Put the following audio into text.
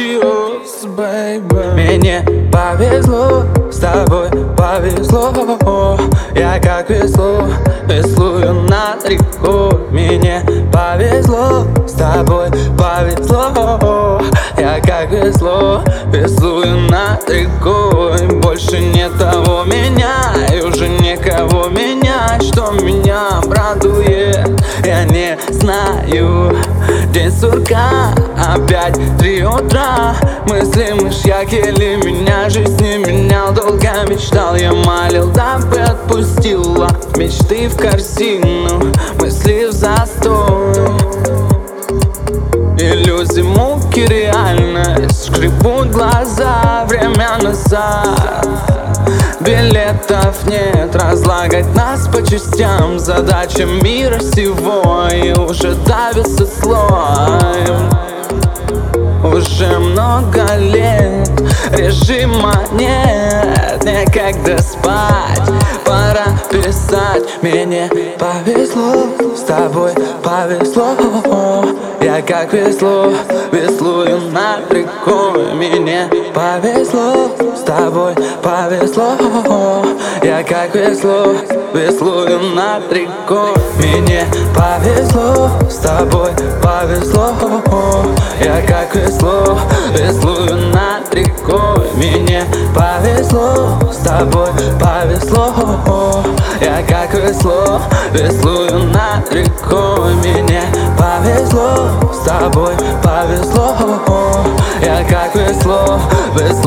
Cheers, baby. Мне повезло, с тобой повезло. Я как весло, веслую над рекой. Мне повезло, с тобой повезло. Я как весло, веслую над рекой. Больше нет того меня, и уже некого менять. Что меня радует, я не знаю. День сурка, опять 3 утра. Мысли мышьяки или меня жизнь не менял. Долго мечтал, я молил, дабы отпустила мечты в корзину, мысли в застой. Иллюзии, муки, реальность шкребут глаза, время назад. Билетов нет, разлагать нас по частям. Задача мира сего и уже давится слоем. Уже много лет режима нет, некогда спать, пора писать. Мне повезло, с тобой повезло. Я как весло, веслую над рекой. Мне повезло, с тобой повезло. Я как весло, веслую над рекой. Мне повезло, с тобой повезло. Я как весло, веслую над рекой. Мне повезло, с тобой повезло. Я как весло, веслую над рекой. Мне повезло, с тобой повезло. Я как весло, веслую